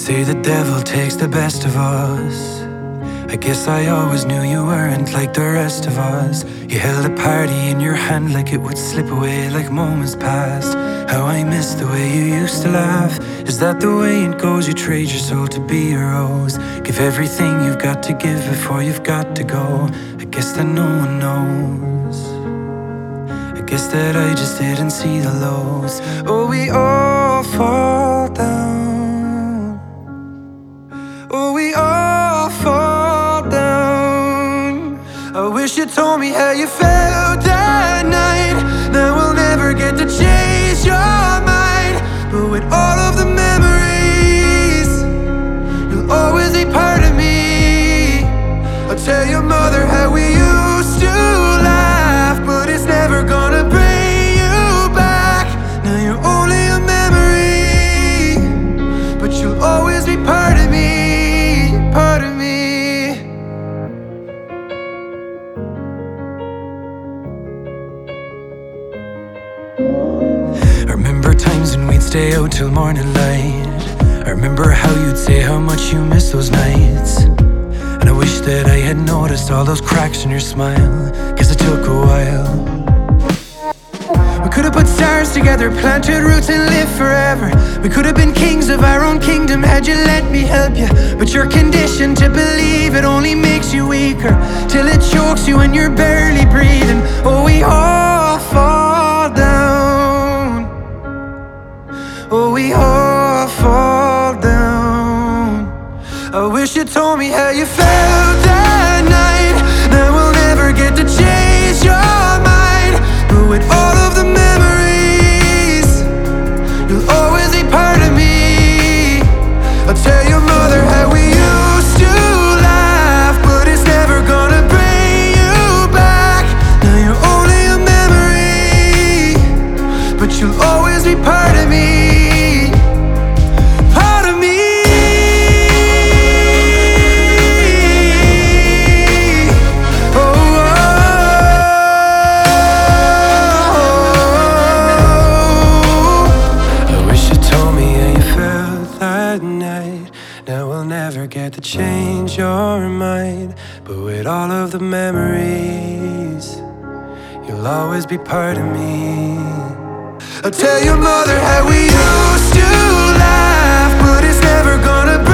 say the devil takes the best of us. I guess I always knew you weren't like the rest of us. You held a party in your hand like it would slip away like moments passed. How I miss the way you used to laugh. Is that the way it goes? You trade your soul to be a rose. Give everything you've got to give before you've got to go. I guess that no one knows. I guess that I just didn't see the lows. Oh, we all fall down. Oh, we all fall down. I wish you told me how you felt that night. Now we'll never get to change your mind. But with all of the memories, you'll always be part of me. I'll tell your mother how we used to laugh, but it's never gonna bring you back. Now you're only a memory, but you'll always be part of me. Part of me. I remember times when we'd stay out till morning light. I remember how you'd say how much you miss those nights. And I wish that I had noticed all those cracks in your smile, 'cause it took a while. We could have put stars together, planted roots and lived forever. We could have been kings of our own kingdom had you let me help you. But you're conditioned to believe it only makes you weaker, till it chokes you and you're barely breathing. Oh, we all fall down. Oh, we all fall down. I wish you told me how you felt that night. Now we'll never get to change your mind. But with all of the memories, you'll always be part of me. I'll tell your mother how we used to laugh, but it's never gonna bring you back. Now you're only a memory, but you'll always be part of me. Part of me. Now we'll never get to change your mind. But with all of the memories, you'll always be part of me. I'll tell your mother how we used to laugh, but it's never gonna